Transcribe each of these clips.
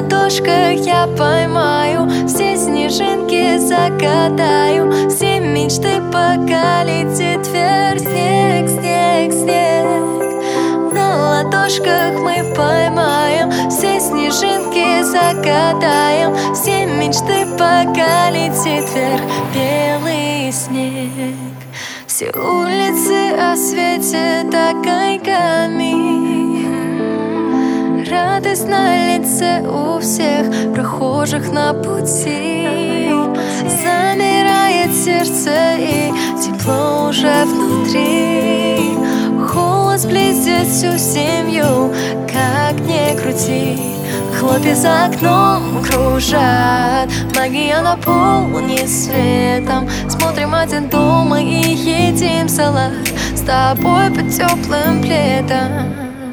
ладошках я поймаю, все снежинки закатаю, все мечты, пока летит вверх. Снег, снег, снег. На ладошках мы поймаем, все снежинки закатаем, все мечты, пока летит вверх. Белый снег. Все улицы осветят огоньками, радость на лице у всех прохожих на пути. Замирает сердце и тепло уже внутри. Холод сблизит всю семью, как ни крути. Хлопья за окном кружат, магия наполнит светом. Смотрим один дома и едим салат с тобой под теплым пледом.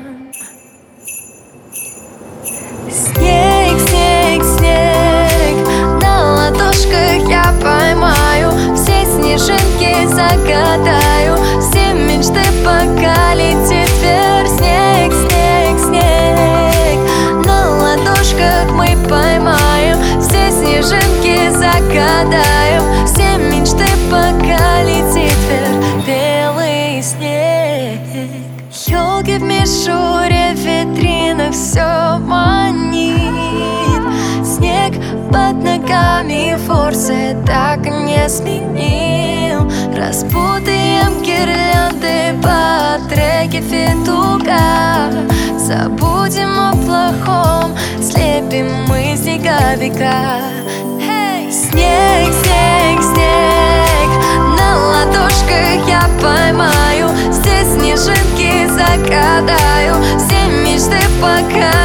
Снег, снег, снег. На ладошках я поймаю, все снежинки загадаю, все мечты, пока летит вверх. Снег, снег, снег. На ладошках мы поймаем, все снежинки загадаем, все мечты, пока летит вверх. Белый снег. Ёлки в мишуре, в витринах все манит. Снег под ногами форсы так не сменил. Распутаем гирлянды по треке Федука. Забудем о плохом, слепим мы снеговика. Снег, снег, снег. На ладошках я поймаю, все снежинки загадаю, все мечты, пока